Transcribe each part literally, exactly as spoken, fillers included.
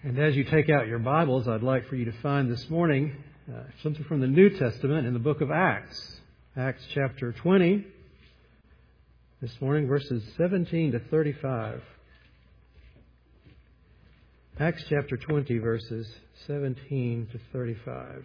And as you take out your Bibles, I'd like for you to find this morning uh, something from the New Testament in the book of Acts. Acts chapter twenty. This morning, verses seventeen to thirty-five. Acts chapter twenty, verses seventeen to thirty-five.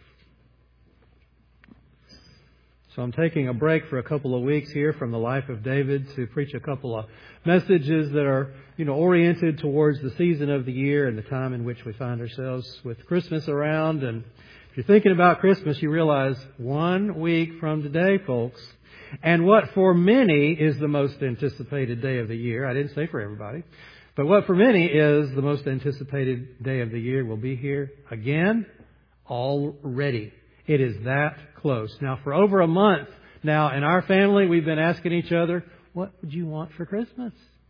So I'm taking a break for a couple of weeks here from the life of David to preach a couple of messages that are, you know, oriented towards the season of the year and the time in which we find ourselves with Christmas around. And if you're thinking about Christmas, you realize one week from today, folks, and what for many is the most anticipated day of the year. I didn't say for everybody, but what for many is the most anticipated day of the year will be here again already. It is that close. Now, for over a month now in our family, we've been asking each other, what would you want for Christmas?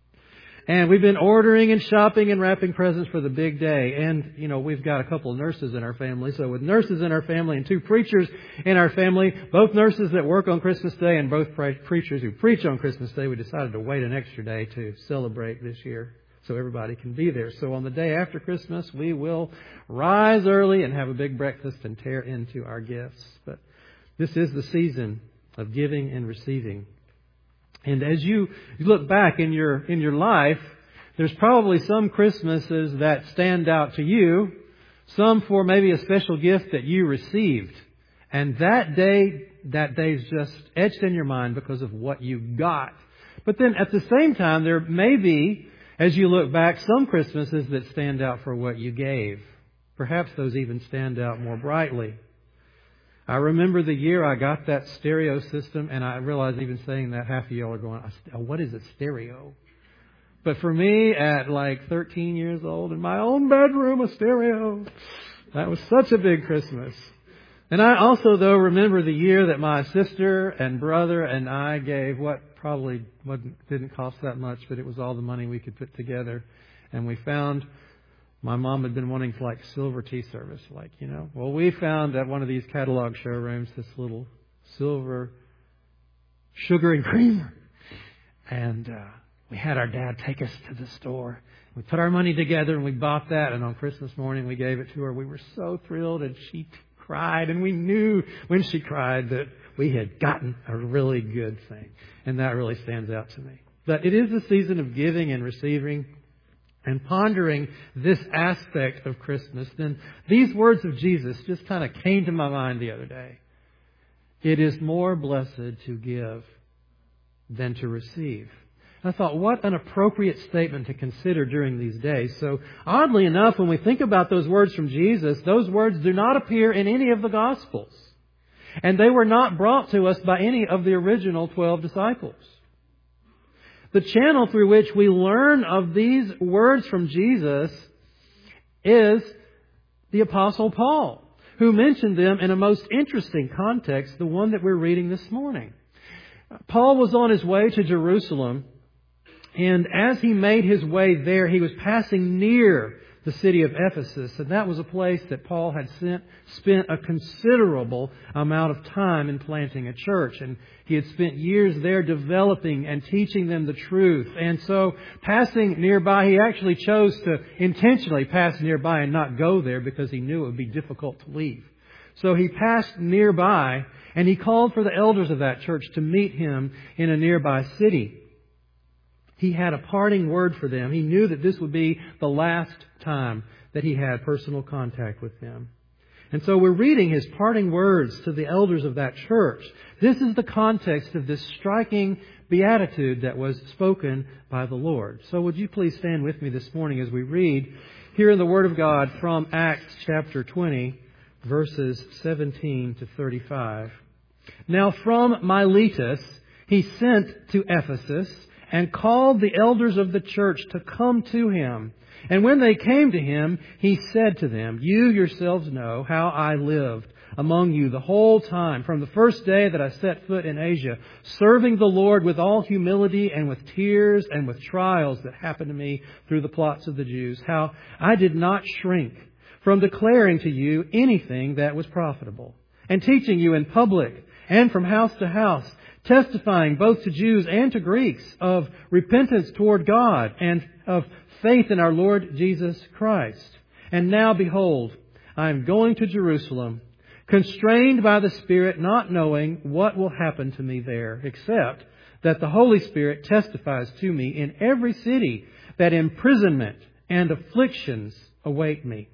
And we've been ordering and shopping and wrapping presents for the big day. And, you know, we've got a couple of nurses in our family. So with nurses in our family and two preachers in our family, both nurses that work on Christmas Day and both pre- preachers who preach on Christmas Day, we decided to wait an extra day to celebrate this year so everybody can be there. So on the day after Christmas, we will rise early and have a big breakfast and tear into our gifts. But this is the season of giving and receiving. And as you look back in your in your life, there's probably some Christmases that stand out to you, some for maybe a special gift that you received. And that day, that day's just etched in your mind because of what you got. But then at the same time, there may be, as you look back, some Christmases that stand out for what you gave. Perhaps those even stand out more brightly. I remember the year I got that stereo system, and I realize even saying that, half of y'all are going, what is a stereo? But for me, at like thirteen years old, in my own bedroom, a stereo, that was such a big Christmas. And I also, though, remember the year that my sister and brother and I gave what probably wasn't, didn't cost that much, but it was all the money we could put together. And we found my mom had been wanting like silver tea service, like, you know. Well, we found at one of these catalog showrooms this little silver sugar and creamer. And uh, we had our dad take us to the store. We put our money together and we bought that. And on Christmas morning, we gave it to her. We were so thrilled, and she cried. And we knew when she cried that we had gotten a really good thing. And that really stands out to me. But it is the season of giving and receiving. And pondering this aspect of Christmas, then these words of Jesus just kind of came to my mind the other day. It is more blessed to give than to receive. I thought, what an appropriate statement to consider during these days. So oddly enough, when we think about those words from Jesus, those words do not appear in any of the Gospels. And they were not brought to us by any of the original twelve disciples. The channel through which we learn of these words from Jesus is the Apostle Paul, who mentioned them in a most interesting context, the one that we're reading this morning. Paul was on his way to Jerusalem, and as he made his way there, he was passing near the city of Ephesus, and that was a place that Paul had sent, spent a considerable amount of time in planting a church. And he had spent years there developing and teaching them the truth. And so passing nearby, he actually chose to intentionally pass nearby and not go there because he knew it would be difficult to leave. So he passed nearby, and he called for the elders of that church to meet him in a nearby city. He had a parting word for them. He knew that this would be the last time that he had personal contact with them. And so we're reading his parting words to the elders of that church. This is the context of this striking beatitude that was spoken by the Lord. So would you please stand with me this morning as we read here in the Word of God from Acts chapter twenty, verses seventeen to thirty-five. Now from Miletus he sent to Ephesus and called the elders of the church to come to him. And when they came to him, he said to them, you yourselves know how I lived among you the whole time, from the first day that I set foot in Asia, serving the Lord with all humility and with tears and with trials that happened to me through the plots of the Jews, how I did not shrink from declaring to you anything that was profitable, and teaching you in public and from house to house, testifying both to Jews and to Greeks of repentance toward God and of faith in our Lord Jesus Christ. And now, behold, I am going to Jerusalem, constrained by the Spirit, not knowing what will happen to me there, except that the Holy Spirit testifies to me in every city that imprisonment and afflictions await me.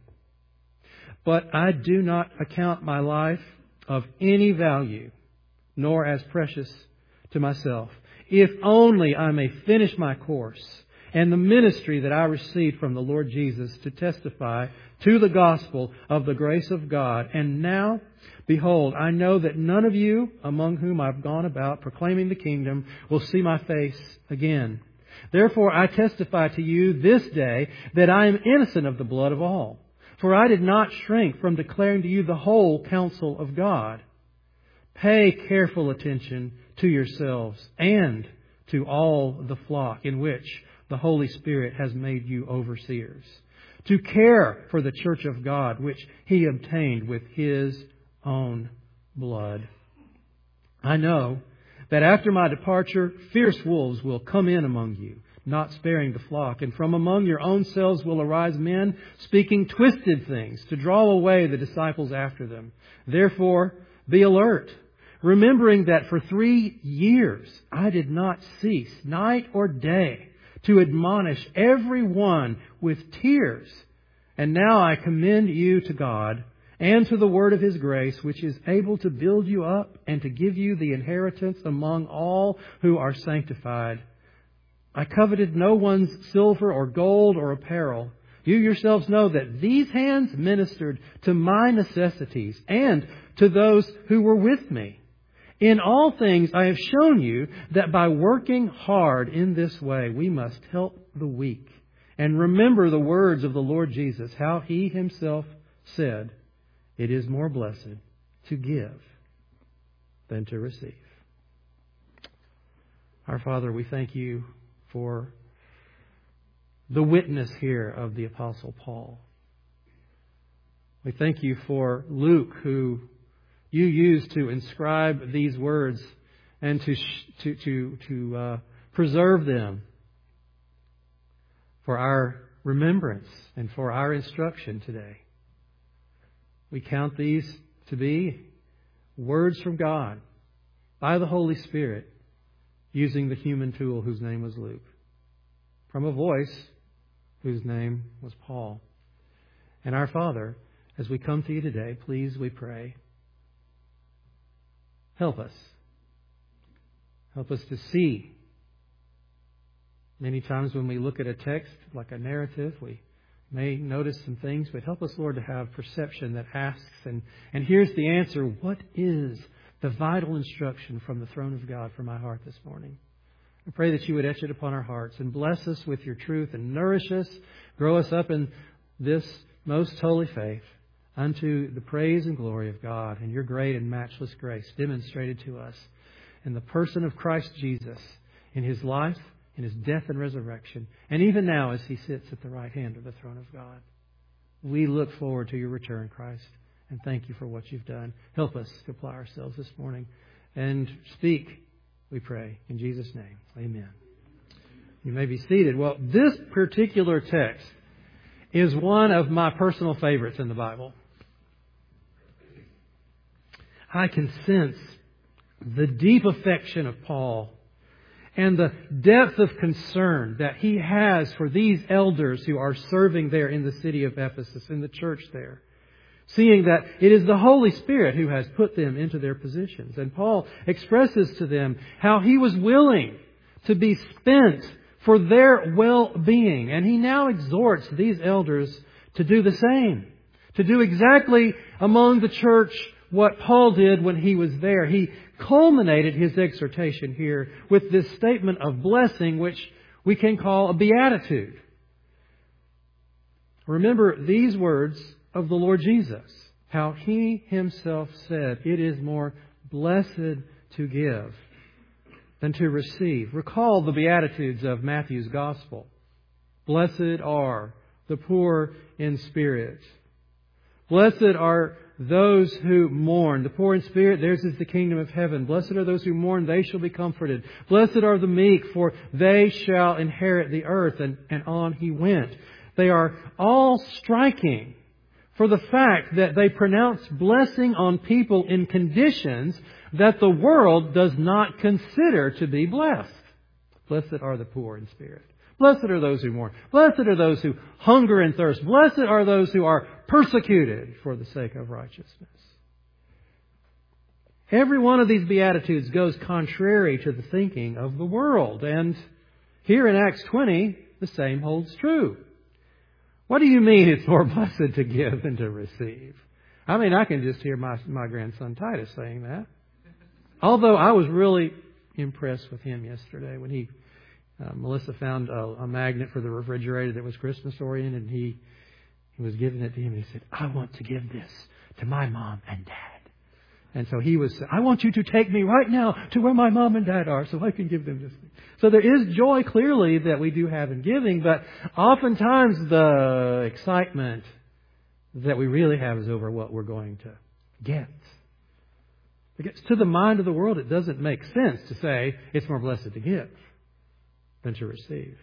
But I do not account my life of any value, nor as precious to myself, if only I may finish my course and the ministry that I received from the Lord Jesus to testify to the gospel of the grace of God. And now, behold, I know that none of you among whom I've gone about proclaiming the kingdom will see my face again. Therefore I testify to you this day that I am innocent of the blood of all. For I did not shrink from declaring to you the whole counsel of God. Pay careful attention to yourselves and to all the flock in which the Holy Spirit has made you overseers, to care for the church of God, which He obtained with His own blood. I know that after my departure, fierce wolves will come in among you, not sparing the flock. And from among your own selves will arise men speaking twisted things to draw away the disciples after them. Therefore, be alert, remembering that for three years I did not cease, night or day, to admonish every one with tears. And now I commend you to God and to the word of His grace, which is able to build you up and to give you the inheritance among all who are sanctified. I coveted no one's silver or gold or apparel. You yourselves know that these hands ministered to my necessities and to those who were with me. In all things I have shown you that by working hard in this way, we must help the weak. And remember the words of the Lord Jesus, how He Himself said, it is more blessed to give than to receive. Our Father, we thank You for the witness here of the Apostle Paul. We thank You for Luke, who You used to inscribe these words and to to to, to uh, preserve them for our remembrance and for our instruction today. We count these to be words from God by the Holy Spirit, using the human tool whose name was Luke, from a voice whose name was Paul. And our Father, as we come to You today, please, we pray, help us. Help us to see. Many times when we look at a text like a narrative, we may notice some things, but help us, Lord, to have perception that asks, and, and here's the answer. What is the vital instruction from the throne of God for my heart this morning? I pray that You would etch it upon our hearts and bless us with Your truth and nourish us, grow us up in this most holy faith unto the praise and glory of God and Your great and matchless grace demonstrated to us in the person of Christ Jesus, in His life, in His death and resurrection, and even now as He sits at the right hand of the throne of God. We look forward to Your return, Christ, and thank You for what You've done. Help us to apply ourselves this morning and speak, we pray, in Jesus' name. Amen. You may be seated. Well, this particular text is one of my personal favorites in the Bible. I can sense the deep affection of Paul and the depth of concern that he has for these elders who are serving there in the city of Ephesus, in the church there, seeing that it is the Holy Spirit who has put them into their positions. And Paul expresses to them how he was willing to be spent for their well-being. And he now exhorts these elders to do the same, to do exactly among the church what Paul did when he was there. He culminated his exhortation here with this statement of blessing, which we can call a beatitude. Remember these words of the Lord Jesus, how He Himself said, it is more blessed to give than to receive. Recall the Beatitudes of Matthew's Gospel. Blessed are the poor in spirit. Blessed are those who mourn. The poor in spirit, theirs is the kingdom of heaven. Blessed are those who mourn, they shall be comforted. Blessed are the meek, for they shall inherit the earth. And, and on he went. They are all striking for the fact that they pronounce blessing on people in conditions that the world does not consider to be blessed. Blessed are the poor in spirit. Blessed are those who mourn. Blessed are those who hunger and thirst. Blessed are those who are persecuted for the sake of righteousness. Every one of these Beatitudes goes contrary to the thinking of the world. And here in Acts twenty, the same holds true. What do you mean it's more blessed to give than to receive? I mean, I can just hear my, my grandson Titus saying that. Although I was really impressed with him yesterday when he, uh, Melissa found a, a magnet for the refrigerator that was Christmas oriented, and he, he was giving it to him, and he said, I want to give this to my mom and dad. And so he was, I want you to take me right now to where my mom and dad are so I can give them this thing. So there is joy clearly that we do have in giving, but oftentimes the excitement that we really have is over what we're going to get. Because to the mind of the world, it doesn't make sense to say it's more blessed to give than to receive.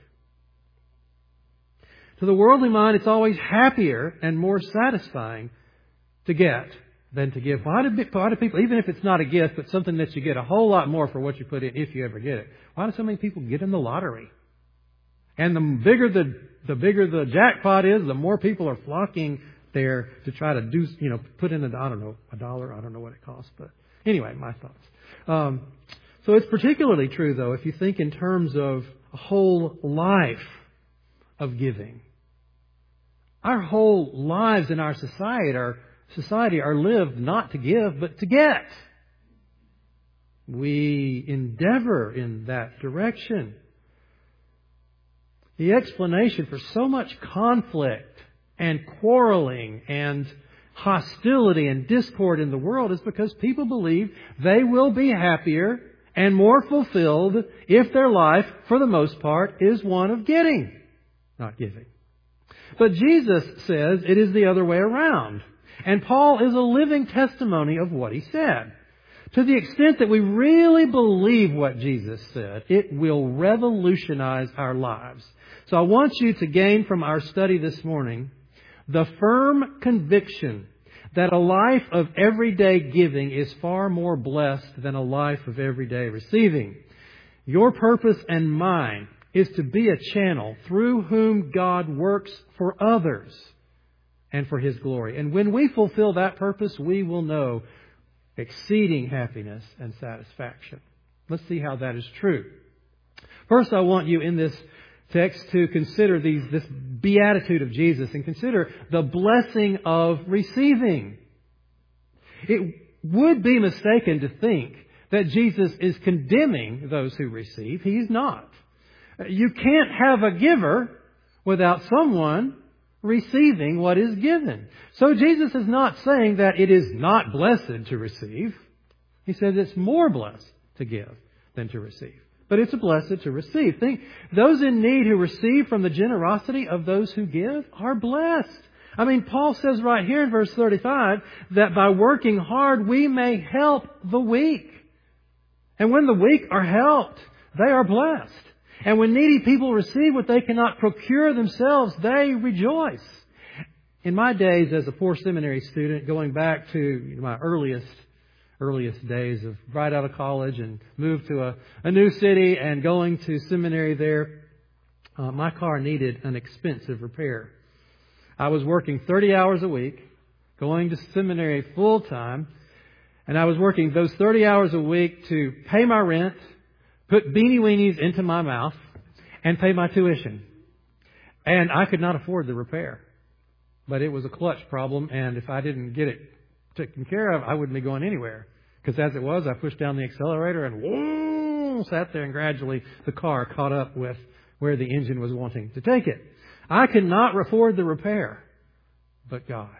To the worldly mind, it's always happier and more satisfying to get than to give. Why do, why do people, even if it's not a gift, but something that you get a whole lot more for what you put in if you ever get it, why do so many people get in the lottery? And the bigger the the bigger the jackpot is, the more people are flocking there to try to do, you know, put in a, I don't know, a dollar, I don't know what it costs, but anyway, my thoughts. Um, so it's particularly true, though, if you think in terms of a whole life of giving. Our whole lives in our society are Society are lived not to give, but to get. We endeavor in that direction. The explanation for so much conflict and quarreling and hostility and discord in the world is because people believe they will be happier and more fulfilled if their life, for the most part, is one of getting, not giving. But Jesus says it is the other way around. And Paul is a living testimony of what he said. To the extent that we really believe what Jesus said, it will revolutionize our lives. So I want you to gain from our study this morning the firm conviction that a life of everyday giving is far more blessed than a life of everyday receiving. Your purpose and mine is to be a channel through whom God works for others and for His glory. And when we fulfill that purpose, we will know exceeding happiness and satisfaction. Let's see how that is true. First, I want you in this text to consider these, this beatitude of Jesus and consider the blessing of receiving. It would be mistaken to think that Jesus is condemning those who receive. He's not. You can't have a giver without someone receiving what is given. So Jesus is not saying that it is not blessed to receive. He says it's more blessed to give than to receive. But it's a blessed to receive. Think, those in need who receive from the generosity of those who give are blessed. I mean, Paul says right here in verse thirty-five that by working hard we may help the weak. And when the weak are helped, they are blessed. And when needy people receive what they cannot procure themselves, they rejoice. In my days as a poor seminary student, going back to my earliest earliest days of right out of college and moved to a, a new city and going to seminary there, uh, my car needed an expensive repair. I was working thirty hours a week, going to seminary full time, and I was working those thirty hours a week to pay my rent, put beanie weenies into my mouth, and pay my tuition. And I could not afford the repair. But it was a clutch problem, and if I didn't get it taken care of, I wouldn't be going anywhere. Because as it was, I pushed down the accelerator and whoa, sat there, and gradually the car caught up with where the engine was wanting to take it. I could not afford the repair, but God.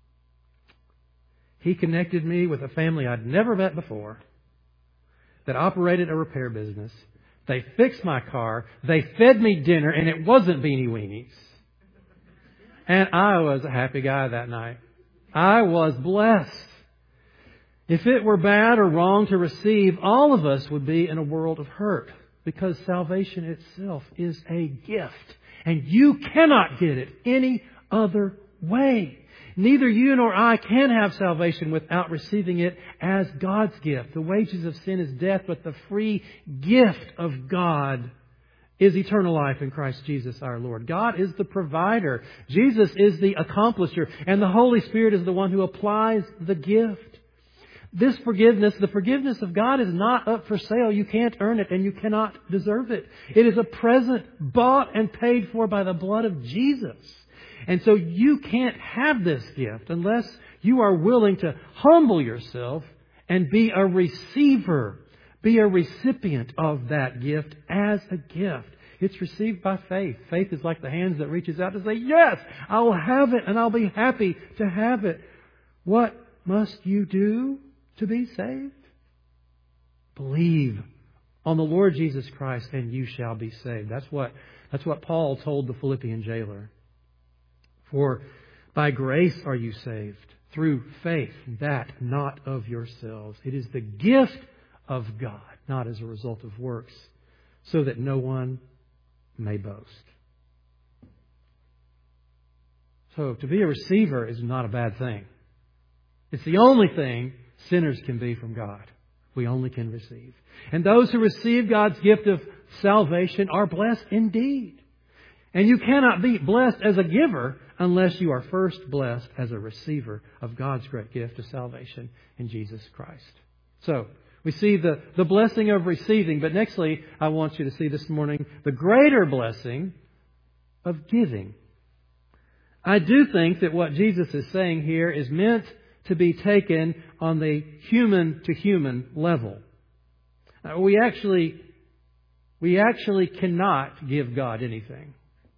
He connected me with a family I'd never met before that operated a repair business. They fixed my car. They fed me dinner, and it wasn't beanie weenies. And I was a happy guy that night. I was blessed. If it were bad or wrong to receive, all of us would be in a world of hurt, because salvation itself is a gift. And you cannot get it any other way. Neither you nor I can have salvation without receiving it as God's gift. The wages of sin is death, but the free gift of God is eternal life in Christ Jesus our Lord. God is the provider. Jesus is the accomplisher. And the Holy Spirit is the one who applies the gift. This forgiveness, the forgiveness of God, is not up for sale. You can't earn it and you cannot deserve it. It is a present bought and paid for by the blood of Jesus. And so you can't have this gift unless you are willing to humble yourself and be a receiver, be a recipient of that gift as a gift. It's received by faith. Faith is like the hands that reaches out to say, yes, I will have it and I'll be happy to have it. What must you do to be saved? Believe on the Lord Jesus Christ and you shall be saved. That's what, that's what Paul told the Philippian jailer. For by grace are you saved, through faith, that not of yourselves. It is the gift of God, not as a result of works, so that no one may boast. So to be a receiver is not a bad thing. It's the only thing sinners can be from God. We only can receive. And those who receive God's gift of salvation are blessed indeed. And you cannot be blessed as a giver unless you are first blessed as a receiver of God's great gift of salvation in Jesus Christ. So, we see the, the blessing of receiving, but nextly, I want you to see this morning the greater blessing of giving. I do think that what Jesus is saying here is meant to be taken on the human-to-human level. Uh, we actually, we actually cannot give God anything.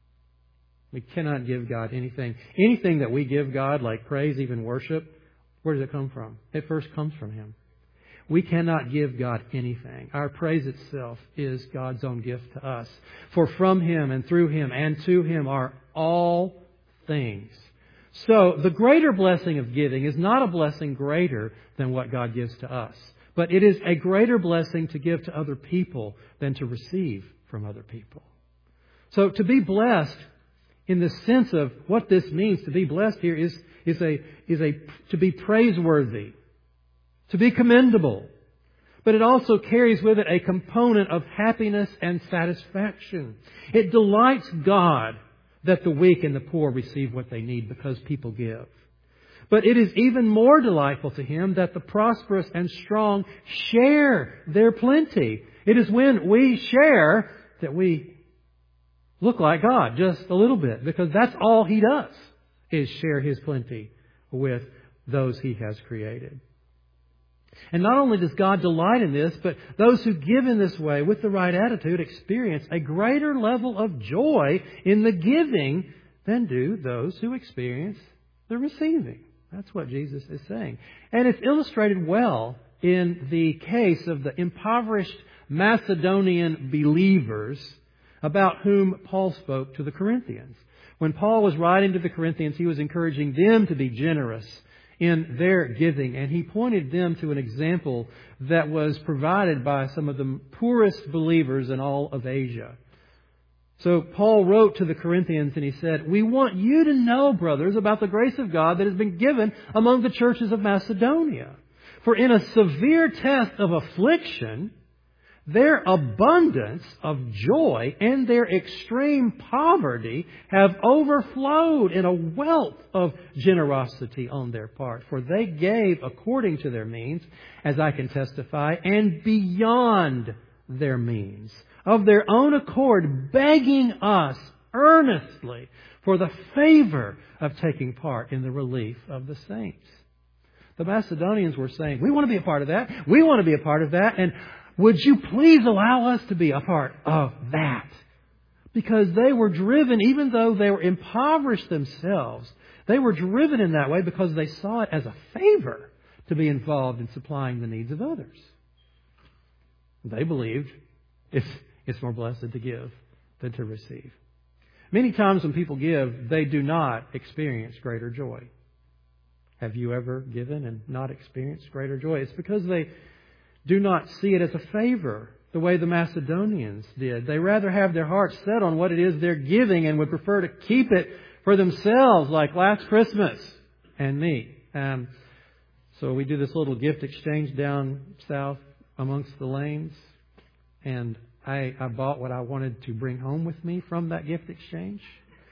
We cannot give God anything. Anything that we give God, like praise, even worship, where does it come from? It first comes from Him. We cannot give God anything. Our praise itself is God's own gift to us. For from Him and through Him and to Him are all things. So the greater blessing of giving is not a blessing greater than what God gives to us. But it is a greater blessing to give to other people than to receive from other people. So to be blessed, in the sense of what this means, to be blessed here is, is a, is a, to be praiseworthy, to be commendable. But it also carries with it a component of happiness and satisfaction. It delights God that the weak and the poor receive what they need because people give. But it is even more delightful to Him that the prosperous and strong share their plenty. It is when we share that we look like God just a little bit, because that's all He does, is share His plenty with those He has created. And not only does God delight in this, but those who give in this way with the right attitude experience a greater level of joy in the giving than do those who experience the receiving. That's what Jesus is saying. And it's illustrated well in the case of the impoverished Macedonian believers about whom Paul spoke to the Corinthians. When Paul was writing to the Corinthians, he was encouraging them to be generous in their giving. And he pointed them to an example that was provided by some of the poorest believers in all of Asia. So Paul wrote to the Corinthians and he said, "We want you to know, brothers, about the grace of God that has been given among the churches of Macedonia. For in a severe test of affliction, their abundance of joy and their extreme poverty have overflowed in a wealth of generosity on their part. For they gave according to their means, as I can testify, and beyond their means, of their own accord, begging us earnestly for the favor of taking part in the relief of the saints." The Macedonians were saying, "We want to be a part of that. We want to be a part of that. And would you please allow us to be a part of that?" Because they were driven, even though they were impoverished themselves, they were driven in that way because they saw it as a favor to be involved in supplying the needs of others. They believed it's, it's more blessed to give than to receive. Many times when people give, they do not experience greater joy. Have you ever given and not experienced greater joy? It's because they do not see it as a favor the way the Macedonians did. They rather have their hearts set on what it is they're giving and would prefer to keep it for themselves, like last Christmas and me. Um, so we do this little gift exchange down south amongst the lanes. And I, I bought what I wanted to bring home with me from that gift exchange.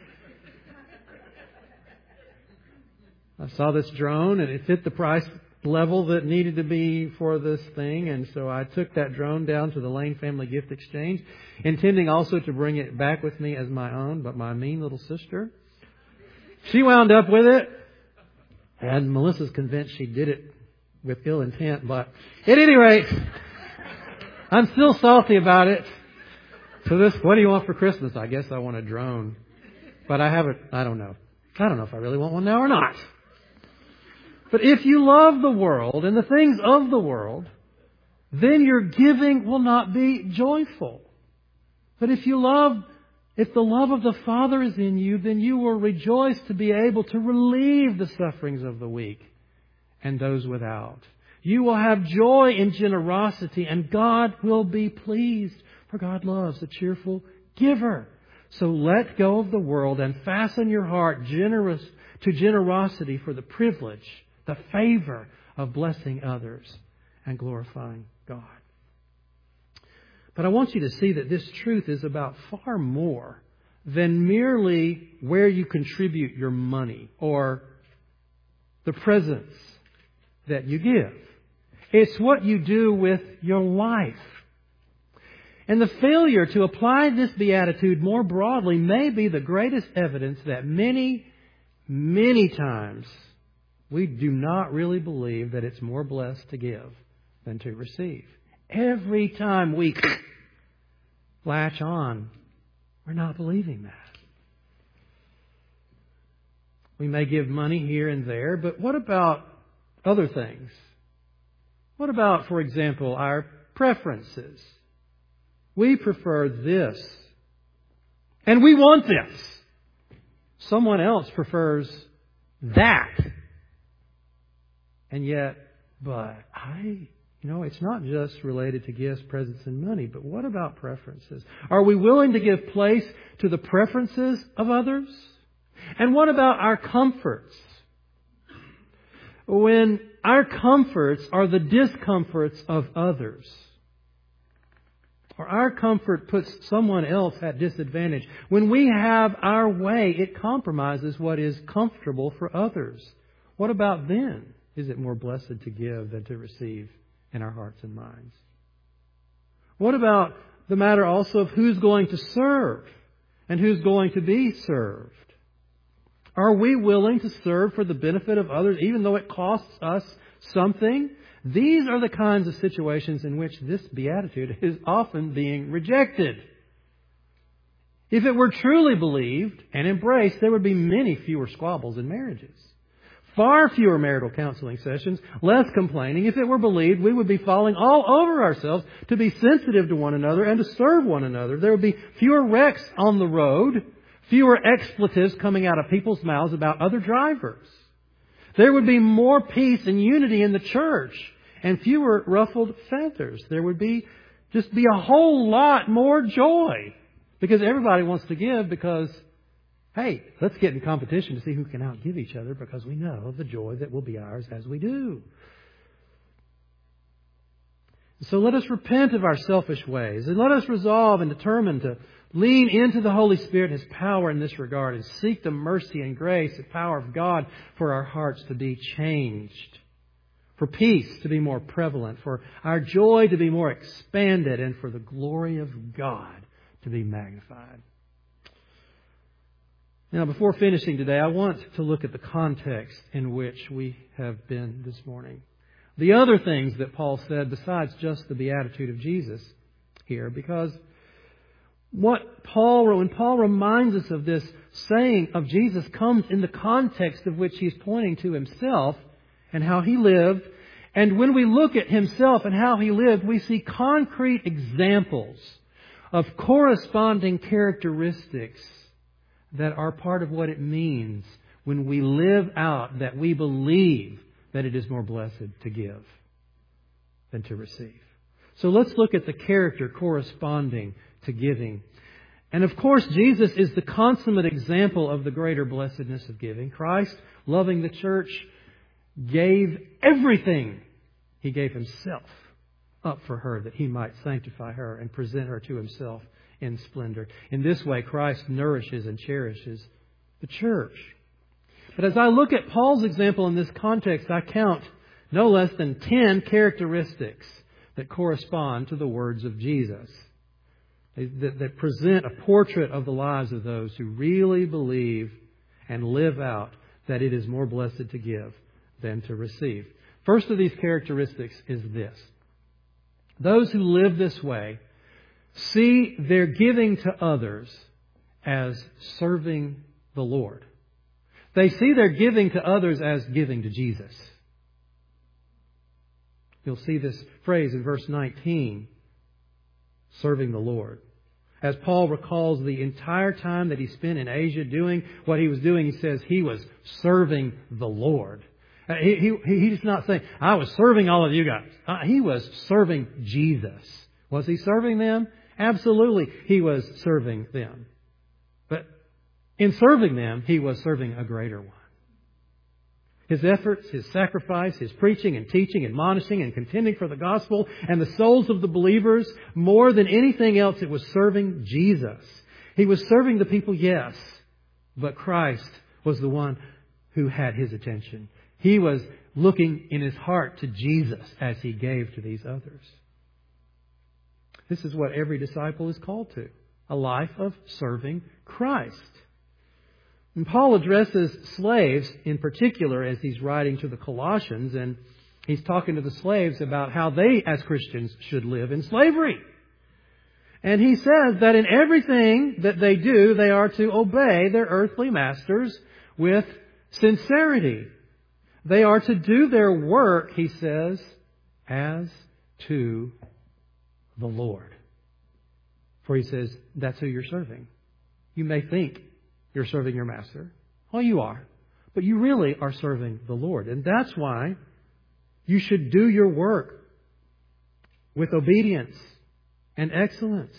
I saw this drone and it fit the price level that needed to be for this thing, and so I took that drone down to the Lane Family Gift Exchange, intending also to bring it back with me as my own, but my mean little sister, she wound up with it, and Melissa's convinced she did it with ill intent, but at any rate, I'm still salty about it. So this, what do you want for Christmas? I guess I want a drone, but I haven't, I don't know. I don't know if I really want one now or not. But if you love the world and the things of the world, then your giving will not be joyful. But if you love, if the love of the Father is in you, then you will rejoice to be able to relieve the sufferings of the weak and those without. You will have joy in generosity, and God will be pleased, for God loves a cheerful giver. So let go of the world and fasten your heart generous to generosity for the privilege, the favor of blessing others and glorifying God. But I want you to see that this truth is about far more than merely where you contribute your money or the presents that you give. It's what you do with your life. And the failure to apply this beatitude more broadly may be the greatest evidence that many, many times we do not really believe that it's more blessed to give than to receive. Every time we latch on, we're not believing that. We may give money here and there, but what about other things? What about, for example, our preferences? We prefer this, and we want this. Someone else prefers that. And yet, but I, you know, it's not just related to gifts, presents, and money, but what about preferences? Are we willing to give place to the preferences of others? And what about our comforts? When our comforts are the discomforts of others, or our comfort puts someone else at disadvantage, when we have our way, it compromises what is comfortable for others. What about then? Is it more blessed to give than to receive in our hearts and minds? What about the matter also of who's going to serve and who's going to be served? Are we willing to serve for the benefit of others even though it costs us something? These are the kinds of situations in which this beatitude is often being rejected. If it were truly believed and embraced, there would be many fewer squabbles in marriages. Far fewer marital counseling sessions, less complaining. If it were believed, we would be falling all over ourselves to be sensitive to one another and to serve one another. There would be fewer wrecks on the road, fewer expletives coming out of people's mouths about other drivers. There would be more peace and unity in the church and fewer ruffled feathers. There would be just be a whole lot more joy because everybody wants to give because, hey, let's get in competition to see who can outgive each other because we know the joy that will be ours as we do. So let us repent of our selfish ways and let us resolve and determine to lean into the Holy Spirit and His power in this regard and seek the mercy and grace and power of God for our hearts to be changed, for peace to be more prevalent, for our joy to be more expanded, and for the glory of God to be magnified. Now, before finishing today, I want to look at the context in which we have been this morning. The other things that Paul said besides just the beatitude of Jesus here, because what Paul, when Paul reminds us of this saying of Jesus, comes in the context of which he's pointing to himself and how he lived. And when we look at himself and how he lived, we see concrete examples of corresponding characteristics that are part of what it means when we live out that we believe that it is more blessed to give than to receive. So let's look at the character corresponding to giving. And of course, Jesus is the consummate example of the greater blessedness of giving. Christ, loving the church, gave everything. He gave Himself up for her that He might sanctify her and present her to Himself in splendor. In this way, Christ nourishes and cherishes the church. But as I look at Paul's example in this context, I count no less than ten characteristics that correspond to the words of Jesus, that, that present a portrait of the lives of those who really believe and live out that it is more blessed to give than to receive. First of these characteristics is this. Those who live this way see their giving to others as serving the Lord. They see their giving to others as giving to Jesus. You'll see this phrase in verse nineteen, serving the Lord. As Paul recalls the entire time that he spent in Asia doing what he was doing, he says he was serving the Lord. He, he, he's not saying, I was serving all of you guys. Uh, he was serving Jesus. Was he serving them? Absolutely, he was serving them. But in serving them, he was serving a greater one. His efforts, His sacrifice, His preaching and teaching, admonishing and contending for the gospel and the souls of the believers, more than anything else, it was serving Jesus. He was serving the people, yes, but Christ was the one who had His attention. He was looking in His heart to Jesus as He gave to these others. This is what every disciple is called to, a life of serving Christ. And Paul addresses slaves in particular as he's writing to the Colossians, and he's talking to the slaves about how they as Christians should live in slavery. And he says that in everything that they do, they are to obey their earthly masters with sincerity. They are to do their work, he says, as to the Lord. For he says, that's who you're serving. You may think you're serving your master. Well, you are. But you really are serving the Lord. And that's why you should do your work with obedience and excellence.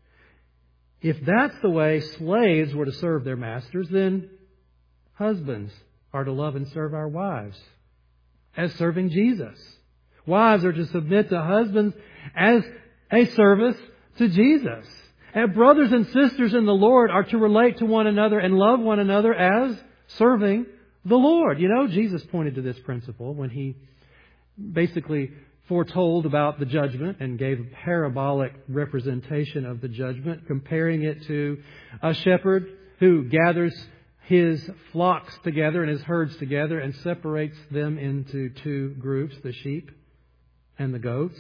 If that's the way slaves were to serve their masters, then husbands are to love and serve our wives as serving Jesus. Wives are to submit to husbands as a service to Jesus. And brothers and sisters in the Lord are to relate to one another and love one another as serving the Lord. You know, Jesus pointed to this principle when He basically foretold about the judgment and gave a parabolic representation of the judgment, comparing it to a shepherd who gathers his flocks together and his herds together and separates them into two groups, the sheep and the goats.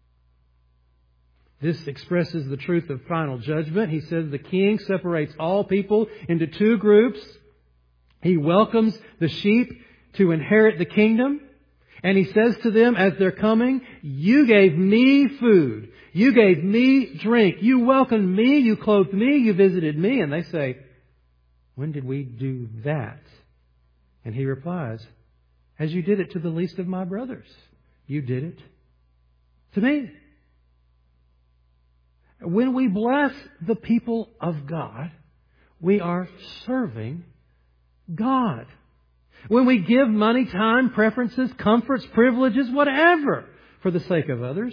This expresses the truth of final judgment. He says the King separates all people into two groups. He welcomes the sheep to inherit the kingdom. And He says to them as they're coming, you gave me food. You gave me drink. You welcomed me. You clothed me. You visited me. And they say, when did we do that? And He replies, as you did it to the least of my brothers. You did it to me. When we bless the people of God, we are serving God. When we give money, time, preferences, comforts, privileges, whatever, for the sake of others,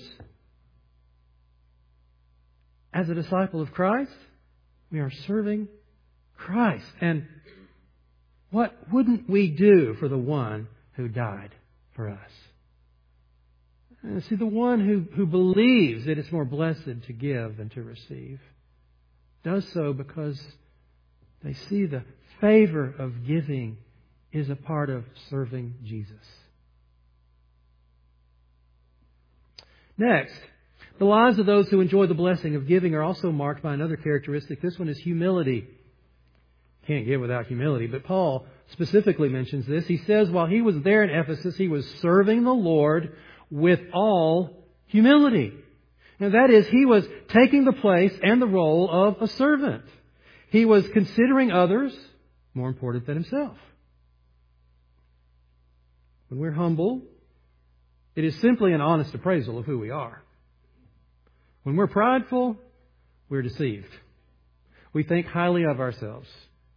as a disciple of Christ, we are serving Christ. And what wouldn't we do for the one who died for us? And see, the one who, who believes that it's more blessed to give than to receive does so because they see the favor of giving is a part of serving Jesus. Next, the lives of those who enjoy the blessing of giving are also marked by another characteristic. This one is humility. Can't give without humility, but Paul specifically mentions this. He says while he was there in Ephesus, he was serving the Lord with all humility. Now that is, he was taking the place and the role of a servant. He was considering others more important than himself. When we're humble, it is simply an honest appraisal of who we are. When we're prideful, we're deceived. We think highly of ourselves.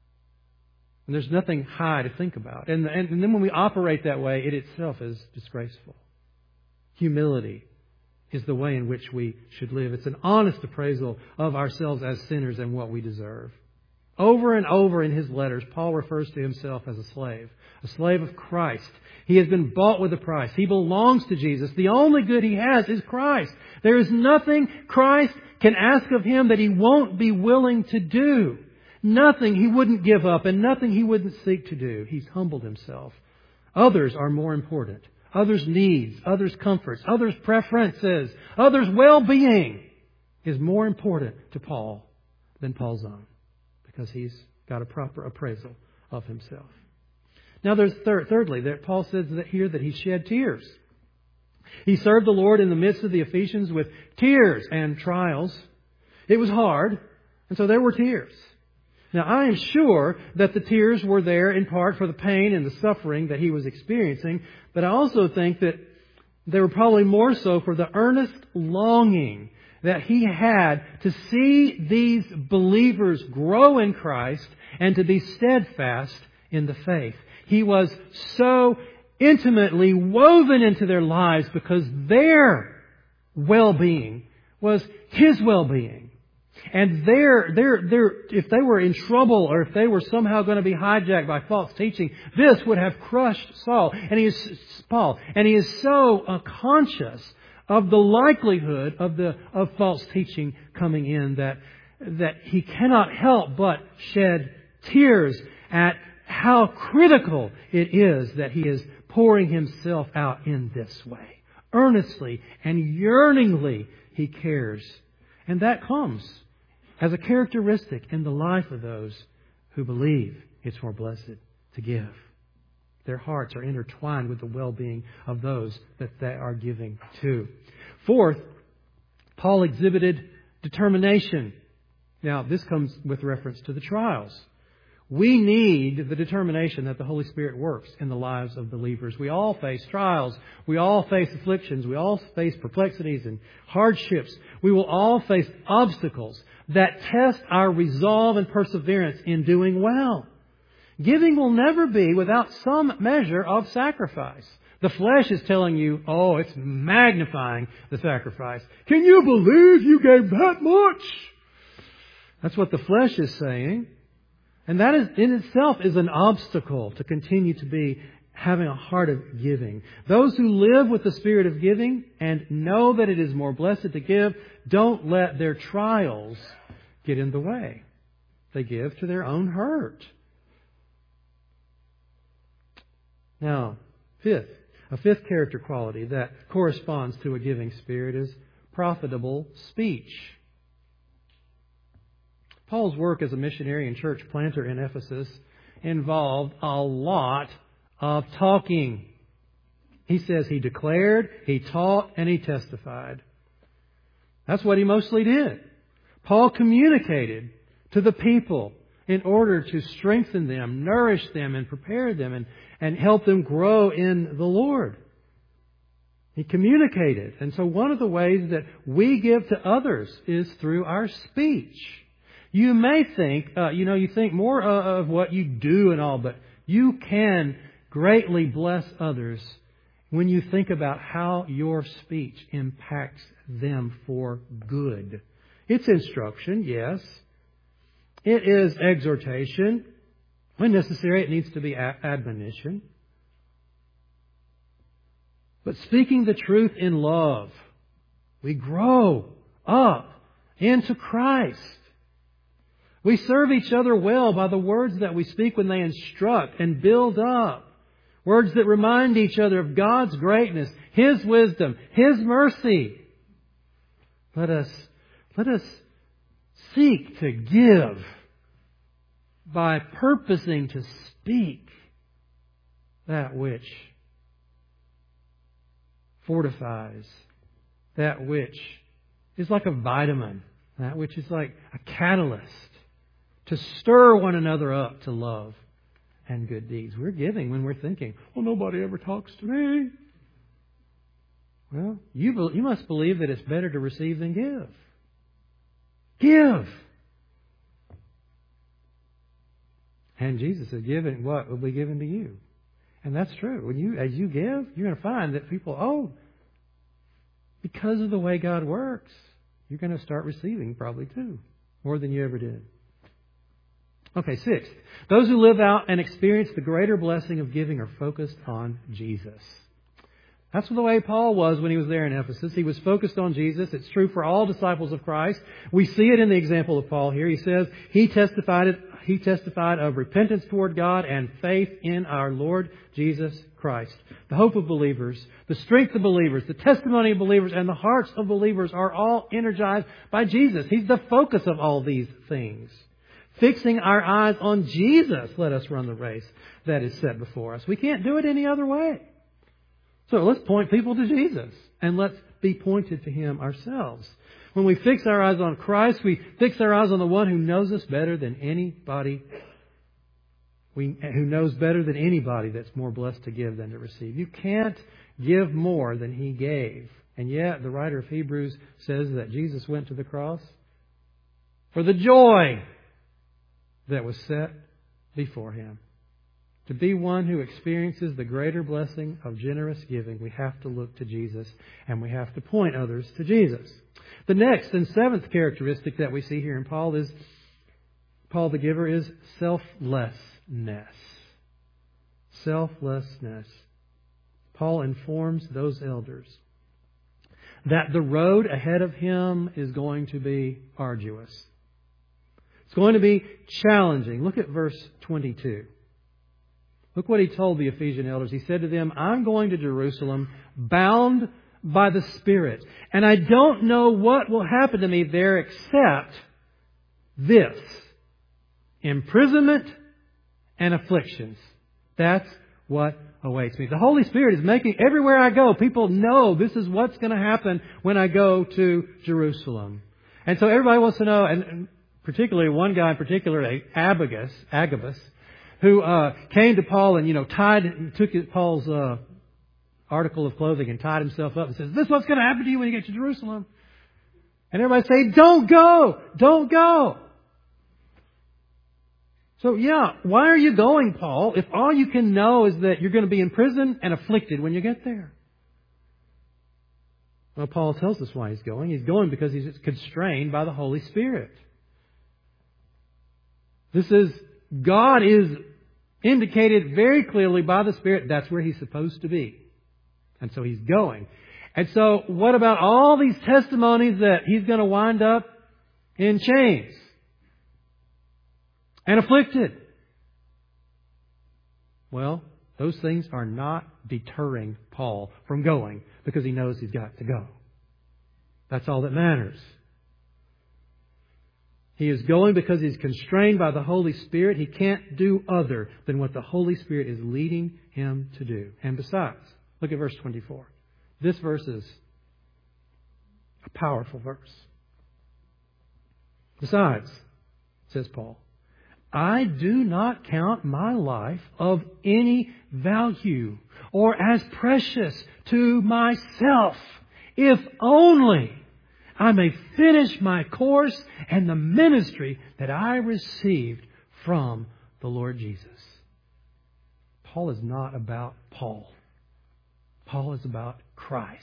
And there's nothing high to think about. And, and, and then when we operate that way, it itself is disgraceful. Humility is the way in which we should live. It's an honest appraisal of ourselves as sinners and what we deserve. Over and over in his letters, Paul refers to himself as a slave. A slave of Christ. He has been bought with a price. He belongs to Jesus. The only good he has is Christ. There is nothing Christ can ask of him that he won't be willing to do. Nothing he wouldn't give up and nothing he wouldn't seek to do. He's humbled himself. Others are more important. Others' needs, others' comforts, others' preferences, others' well-being is more important to Paul than Paul's own, because he's got a proper appraisal of himself. Now there's third, thirdly, that Paul says that here that he shed tears. He served the Lord in the midst of the Ephesians with tears and trials. It was hard, and so there were tears. Now, I am sure that the tears were there in part for the pain and the suffering that he was experiencing, but I also think that they were probably more so for the earnest longing that he had to see these believers grow in Christ and to be steadfast in the faith. He was so intimately woven into their lives because their well-being was his well-being. And their, their, their, if they were in trouble or if they were somehow going to be hijacked by false teaching, this would have crushed Saul and he is Paul. And he is so uh, conscious of the likelihood of the of false teaching coming in that that he cannot help but shed tears at how critical it is that he is pouring himself out in this way. Earnestly and yearningly he cares. And that comes as a characteristic in the life of those who believe it's more blessed to give. Their hearts are intertwined with the well-being of those that they are giving to. Fourth, Paul exhibited determination. Now, this comes with reference to the trials. We need the determination that the Holy Spirit works in the lives of believers. We all face trials. We all face afflictions. We all face perplexities and hardships. We will all face obstacles that test our resolve and perseverance in doing well. Giving will never be without some measure of sacrifice. The flesh is telling you, oh, it's magnifying the sacrifice. Can you believe you gave that much? That's what the flesh is saying. And that is in itself is an obstacle to continue to be having a heart of giving. Those who live with the spirit of giving and know that it is more blessed to give, don't let their trials get in the way. They give to their own hurt. Now, fifth, a fifth character quality that corresponds to a giving spirit is profitable speech. Paul's work as a missionary and church planter in Ephesus involved a lot of talking. He says he declared, he taught, and he testified. That's what he mostly did. Paul communicated to the people in order to strengthen them, nourish them, and prepare them, and, and help them grow in the Lord. He communicated. And so one of the ways that we give to others is through our speech. You may think, uh, you know, you think more uh, of what you do and all, but you can greatly bless others when you think about how your speech impacts them for good. It's instruction, yes. It is exhortation. When necessary, it needs to be admonition. But speaking the truth in love, we grow up into Christ. We serve each other well by the words that we speak when they instruct and build up. Words that remind each other of God's greatness, His wisdom, His mercy. Let us, let us seek to give by purposing to speak that which fortifies, that which is like a vitamin, that which is like a catalyst to stir one another up to love and good deeds. We're giving when we're thinking, well, nobody ever talks to me. Well, you, be, you must believe that it's better to receive than give. Give! And Jesus said, "Given what will be given to you." And that's true. When you, as you give, you're going to find that people, oh, because of the way God works, you're going to start receiving probably too, more than you ever did. Okay, sixth, those who live out and experience the greater blessing of giving are focused on Jesus. That's the way Paul was when he was there in Ephesus. He was focused on Jesus. It's true for all disciples of Christ. We see it in the example of Paul here. He says he testified, he testified of repentance toward God and faith in our Lord Jesus Christ. The hope of believers, the strength of believers, the testimony of believers, and the hearts of believers are all energized by Jesus. He's the focus of all these things. Fixing our eyes on Jesus, let us run the race that is set before us. We can't do it any other way. So let's point people to Jesus and let's be pointed to Him ourselves. When we fix our eyes on Christ, we fix our eyes on the one who knows us better than anybody, we, who knows better than anybody that's more blessed to give than to receive. You can't give more than He gave. And yet the writer of Hebrews says that Jesus went to the cross for the joy that was set before Him. To be one who experiences the greater blessing of generous giving, we have to look to Jesus and we have to point others to Jesus. The next and seventh characteristic that we see here in Paul is, Paul the giver, is selflessness. Selflessness. Paul informs those elders that the road ahead of him is going to be arduous. It's going to be challenging. Look at verse twenty-two. Look what he told the Ephesian elders. He said to them, "I'm going to Jerusalem bound by the Spirit, and I don't know what will happen to me there except this, imprisonment and afflictions." That's what awaits me. The Holy Spirit is making, everywhere I go, people know this is what's going to happen when I go to Jerusalem. And so everybody wants to know, and particularly one guy in particular, Agabus, Agabus, who uh, came to Paul and, you know, tied, took Paul's uh, article of clothing and tied himself up and says, "This is what's going to happen to you when you get to Jerusalem." And everybody say, "Don't go! Don't go!" So, yeah, why are you going, Paul, if all you can know is that you're going to be in prison and afflicted when you get there? Well, Paul tells us why he's going. He's going because he's constrained by the Holy Spirit. This is, God is indicated very clearly by the Spirit that's where He's supposed to be. And so He's going. And so what about all these testimonies that He's going to wind up in chains and afflicted? Well, those things are not deterring Paul from going because he knows he's got to go. That's all that matters. He is going because he's constrained by the Holy Spirit. He can't do other than what the Holy Spirit is leading him to do. And besides, look at verse twenty-four. This verse is a powerful verse. Besides, says Paul, "I do not count my life of any value or as precious to myself, if only I may finish my course and the ministry that I received from the Lord Jesus." Paul is not about Paul. Paul is about Christ.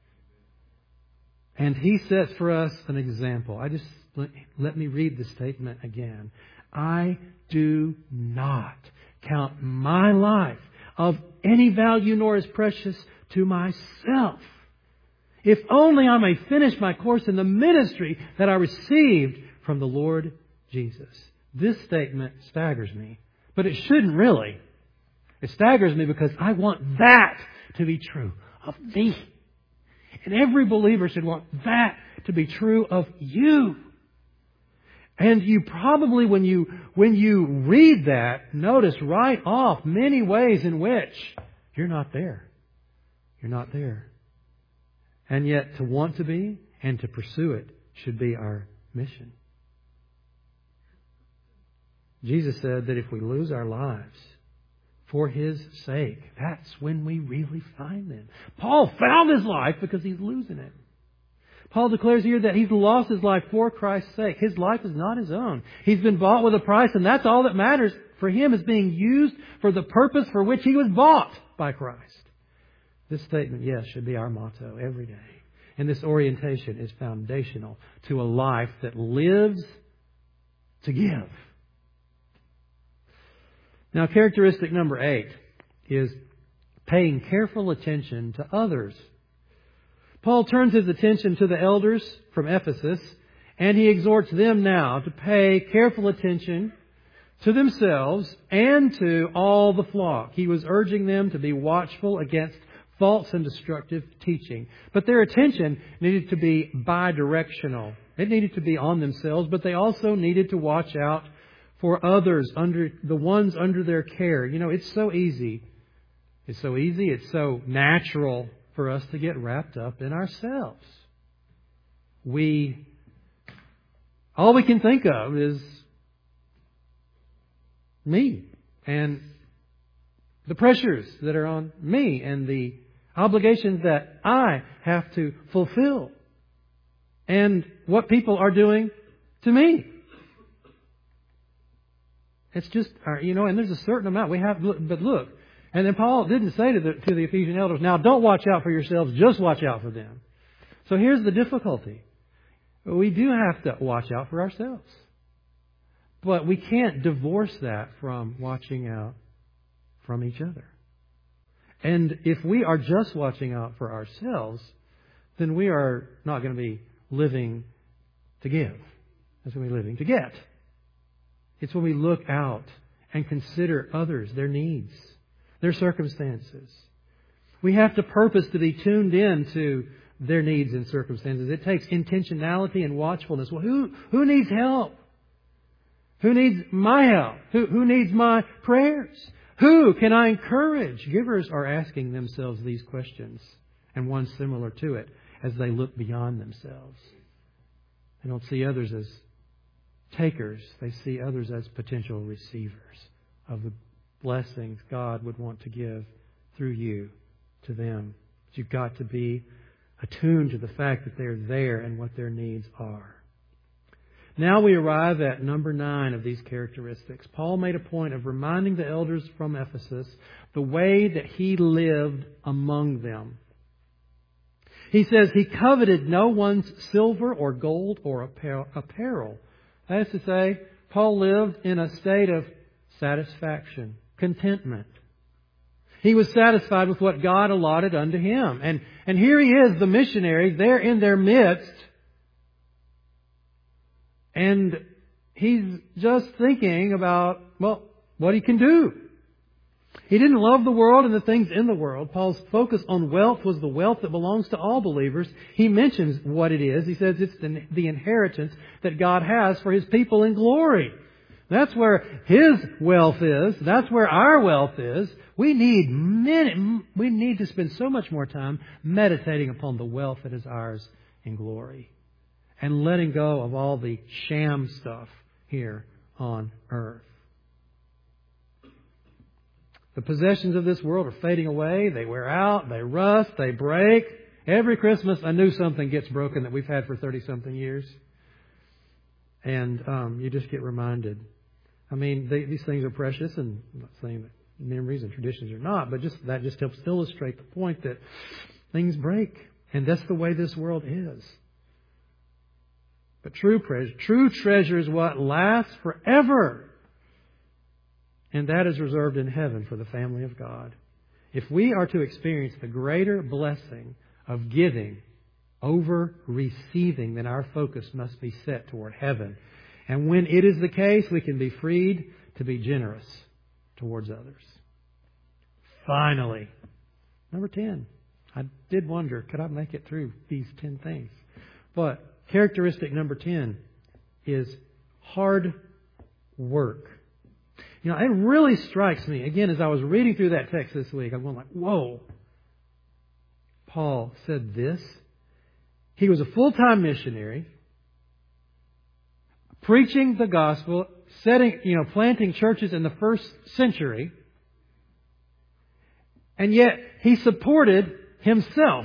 And he sets for us an example. I just let me read the statement again. "I do not count my life of any value nor as precious to myself, if only I may finish my course in the ministry that I received from the Lord Jesus." This statement staggers me, but it shouldn't really. It staggers me because I want that to be true of me. And every believer should want that to be true of you. And you probably, when you, when you read that, notice right off many ways in which you're not there. You're not there. And yet to want to be and to pursue it should be our mission. Jesus said that if we lose our lives for His sake. That's when we really find them. Paul found his life because he's losing it. Paul declares here that he's lost his life for Christ's sake. His life is not his own. He's been bought with a price, and that's all that matters for him, is being used for the purpose for which he was bought by Christ. This statement, yes, should be our motto every day. And this orientation is foundational to a life that lives to give. Now, characteristic number eight is paying careful attention to others. Paul turns his attention to the elders from Ephesus, and he exhorts them now to pay careful attention to themselves and to all the flock. He was urging them to be watchful against false and destructive teaching. But their attention needed to be bidirectional. It needed to be on themselves, but they also needed to watch out for others, under the ones under their care. You know, it's so easy. It's so easy. It's so natural for us to get wrapped up in ourselves. We, all we can think of is me and the pressures that are on me and the obligations that I have to fulfill and what people are doing to me. It's just, you know, and there's a certain amount we have, but look, and then Paul didn't say to the, to the Ephesian elders, now don't watch out for yourselves, just watch out for them. So here's the difficulty. We do have to watch out for ourselves. But we can't divorce that from watching out from each other. And if we are just watching out for ourselves, then we are not going to be living to give. That's when we're living to get. It's when we look out and consider others, their needs, their circumstances. We have to purpose to be tuned in to their needs and circumstances. It takes intentionality and watchfulness. Well, who, who needs help? Who needs my help? Who, who needs my prayers? Who can I encourage? Givers are asking themselves these questions, and one similar to it, as they look beyond themselves. They don't see others as takers. They see others as potential receivers of the blessings God would want to give through you to them. But you've got to be attuned to the fact that they're there and what their needs are. Now we arrive at number nine of these characteristics. Paul made a point of reminding the elders from Ephesus the way that he lived among them. He says he coveted no one's silver or gold or apparel. That is to say, Paul lived in a state of satisfaction, contentment. He was satisfied with what God allotted unto him. And, and here he is, the missionary, there in their midst. And he's just thinking about, well, what he can do. He didn't love the world and the things in the world. Paul's focus on wealth was the wealth that belongs to all believers. He mentions what it is. He says it's the, the inheritance that God has for His people in glory. That's where His wealth is. That's where our wealth is. We need many, we need to spend so much more time meditating upon the wealth that is ours in glory, and letting go of all the sham stuff here on earth. The possessions of this world are fading away. They wear out. They rust. They break. Every Christmas, a new something gets broken that we've had for thirty-something years. And um, you just get reminded. I mean, they, these things are precious, and I'm not saying that memories and traditions are not, but just that just helps illustrate the point that things break. And that's the way this world is. But true treasure, true treasure is what lasts forever. And that is reserved in heaven for the family of God. If we are to experience the greater blessing of giving over receiving, then our focus must be set toward heaven. And when it is the case, we can be freed to be generous towards others. Finally, number ten. I did wonder, could I make it through these ten things? But characteristic number ten is hard work. You know, it really strikes me, again, as I was reading through that text this week, I'm going like, whoa. Paul said this. He was a full-time missionary, preaching the gospel, setting, you know, planting churches in the first century. And yet, He supported Himself.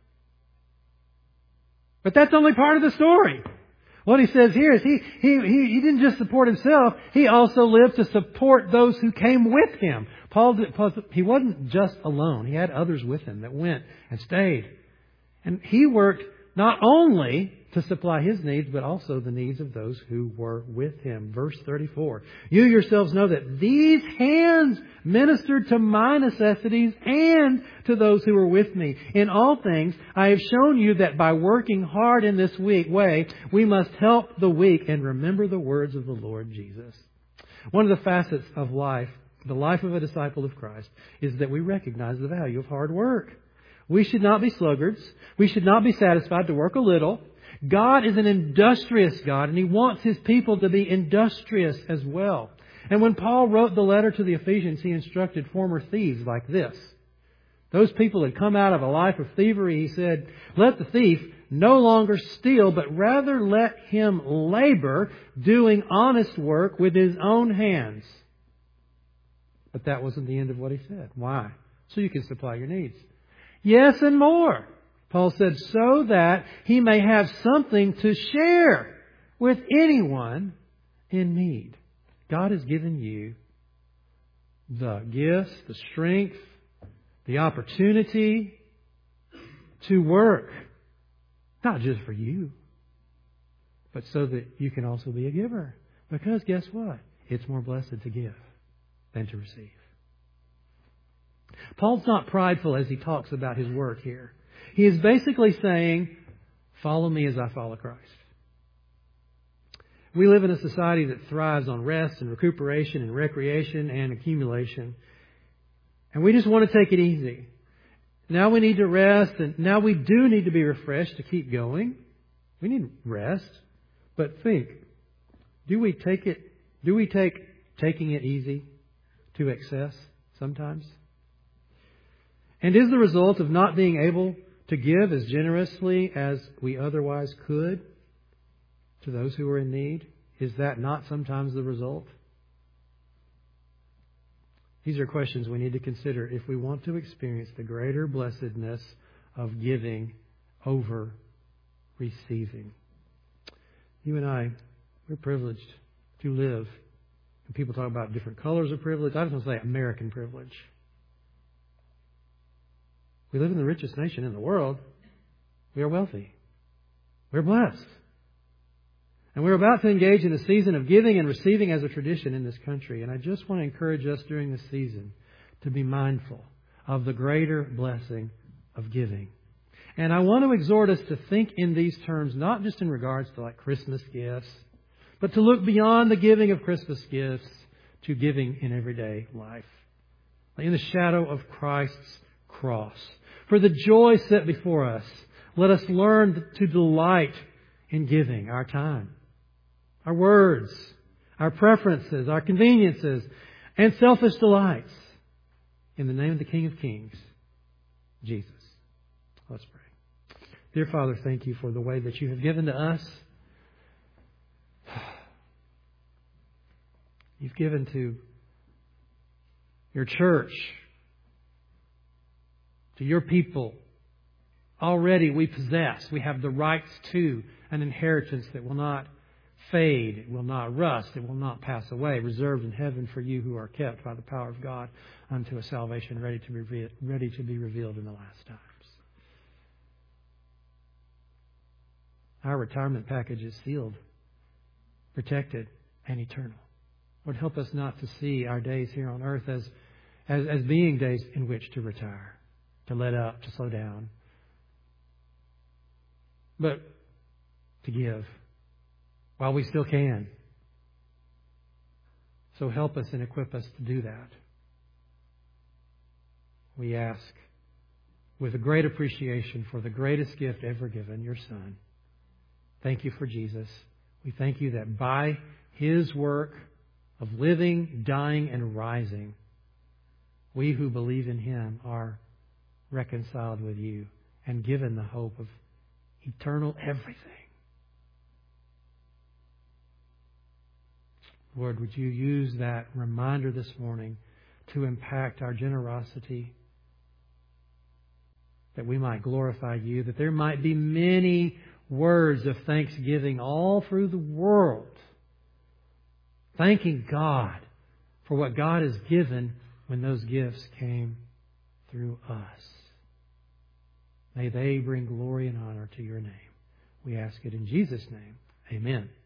But that's only part of the story. What He says here is He, he, he, he didn't just support Himself, He also lived to support those who came with Him. Paul, did, Paul, He wasn't just alone. He had others with Him that went and stayed. And He worked not only to supply His needs, but also the needs of those who were with Him. Verse thirty-four. You yourselves know that these hands ministered to my necessities and to those who were with me. In all things, I have shown you that by working hard in this weak way, we must help the weak and remember the words of the Lord Jesus. One of the facets of life, the life of a disciple of Christ, is that we recognize the value of hard work. We should not be sluggards. We should not be satisfied to work a little. God is an industrious God, and He wants His people to be industrious as well. And when Paul wrote the letter to the Ephesians, he instructed former thieves like this. Those people had come out of a life of thievery. He said, let the thief no longer steal, but rather let him labor, doing honest work with his own hands. But that wasn't the end of what he said. Why? So you can supply your needs. Yes, and more. Paul said, so that he may have something to share with anyone in need. God has given you the gifts, the strength, the opportunity to work. Not just for you, but so that you can also be a giver. Because guess what? It's more blessed to give than to receive. Paul's not prideful as he talks about his work here. He is basically saying, follow me as I follow Christ. We live in a society that thrives on rest and recuperation and recreation and accumulation. And we just want to take it easy. Now we need to rest, and now we do need to be refreshed to keep going. We need rest. But think, do we take it, do we take taking it easy to excess sometimes? And is the result of not being able to give as generously as we otherwise could to those who are in need? Is that not sometimes the result? These are questions we need to consider if we want to experience the greater blessedness of giving over receiving. You and I, we're privileged to live. And people talk about different colors of privilege. I just want to say American privilege. We live in the richest nation in the world. We are wealthy. We're blessed. And we're about to engage in a season of giving and receiving as a tradition in this country. And I just want to encourage us during this season to be mindful of the greater blessing of giving. And I want to exhort us to think in these terms, not just in regards to like Christmas gifts, but to look beyond the giving of Christmas gifts to giving in everyday life. In the shadow of Christ's cross. For the joy set before us, let us learn to delight in giving our time, our words, our preferences, our conveniences, and selfish delights. In the name of the King of Kings, Jesus. Let's pray. Dear Father, thank you for the way that you have given to us. You've given to your church, to your people. Already we possess, we have the rights to an inheritance that will not fade, it will not rust, it will not pass away, reserved in heaven for you who are kept by the power of God unto a salvation ready to be revealed, ready to be revealed in the last times. Our retirement package is sealed, protected, and eternal. Lord, help us not to see our days here on earth as, as, as being days in which to retire, to let up, to slow down, but to give while we still can. So help us and equip us to do that. We ask with a great appreciation for the greatest gift ever given, your Son. Thank you for Jesus. We thank you that by His work of living, dying, and rising, we who believe in Him are reconciled with you and given the hope of eternal everything. Lord, would you use that reminder this morning to impact our generosity that we might glorify You, that there might be many words of thanksgiving all through the world, thanking God for what God has given when those gifts came through us. May they bring glory and honor to Your name. We ask it in Jesus' name. Amen.